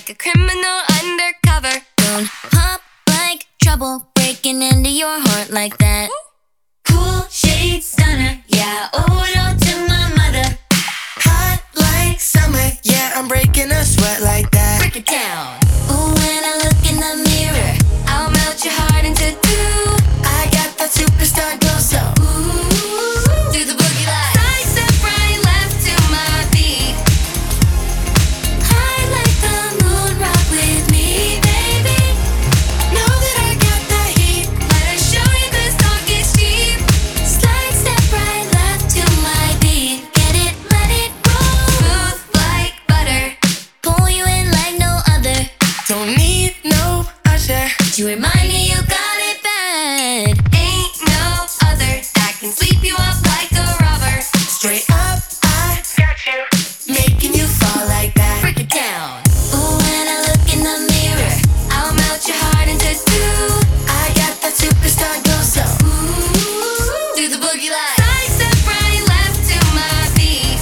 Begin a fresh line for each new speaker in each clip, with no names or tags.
like a criminal undercover.
Don't pop like trouble, breaking into your heart like that. Cool shade stunner, yeah, owe it all to my mother.
Hot like summer, yeah, I'm breaking a sweat like that.
Break it down.
Ooh, when I look in the mirror,
I'll melt your heart into dew.
I got that superstar glow, so
Ooh, do the boogie like side step right left to my beat.
high like the moon, rock with me, baby.
know that I got that heat.
Let us show you 'cause talk is cheap.
Slide, step right left to my beat. Get it, let it roll.
Smooth like butter.
Pull you in like no other.
Don't need no usher.
You remind me you got it bad.
Ain't no other that can sweep you up like a robber.
Straight up, I got you, making you fall like that.
Break it down.
Ooh, when I look in the mirror,
I'll melt your heart into dew.
I got that superstar glow, so
Ooh, do the boogie like side step right left to my beat.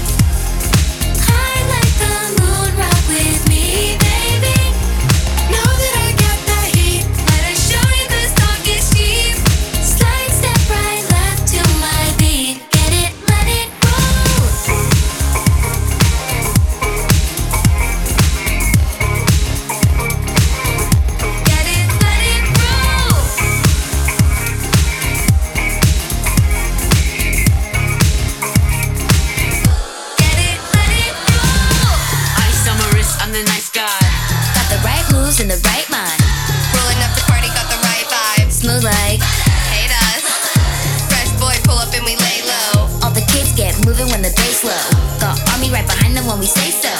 high like the moon, rock with me, baby.
know that I got that heat.
Let us show you 'cause talk is cheap.
Slide, step right left to my beat. Get it, let it roll.
Get it, let it roll. Get it, let it roll.
Ice on my wrist, I'm the nice guy.
Got the right moves and the right mind.
Rolling up the party, got the right vibes.
Smooth like
Hate us. Fresh boy, pull up and we lay low.
all the kids get moving when the bass low. Got army right behind them when we say so.